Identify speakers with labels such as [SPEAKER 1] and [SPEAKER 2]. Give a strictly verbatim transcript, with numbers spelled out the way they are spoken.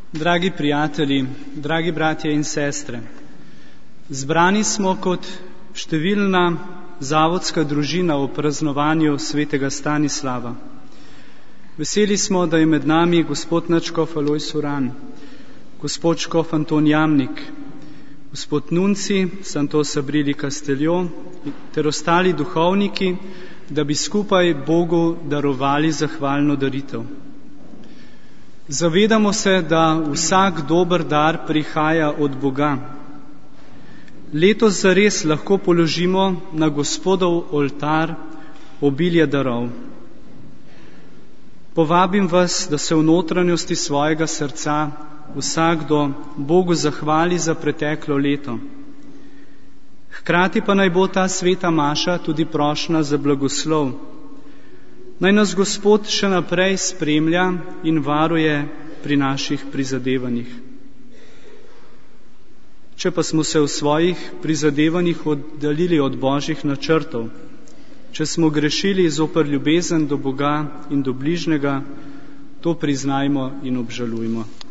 [SPEAKER 1] Dragi prijatelji, dragi bratje in sestre, zbrani smo kot številna zavodska družina v praznovanju svetega Stanislava. Veseli smo, da je med nami gospod nadškof Alojz Uran, gospod škof Anton Jamnik, gospod Nunci Santo Sabrili Casteljo ter ostali duhovniki, da bi skupaj Bogu darovali zahvalno daritev. Zavedamo se, da vsak dober dar prihaja od Boga. Letos zares lahko položimo na Gospodov oltar obilje darov. Povabim vas, da se v notranjosti svojega srca vsakdo Bogu zahvali za preteklo leto. Hkrati pa naj bo ta sveta maša tudi prošnja za blagoslov. Naj nas Gospod še naprej spremlja in varuje pri naših prizadevanjih. Če pa smo se v svojih prizadevanjih oddaljili od Božjih načrtov, če smo grešili zoper ljubezen do Boga in do bližnjega, to priznajmo in obžalujmo.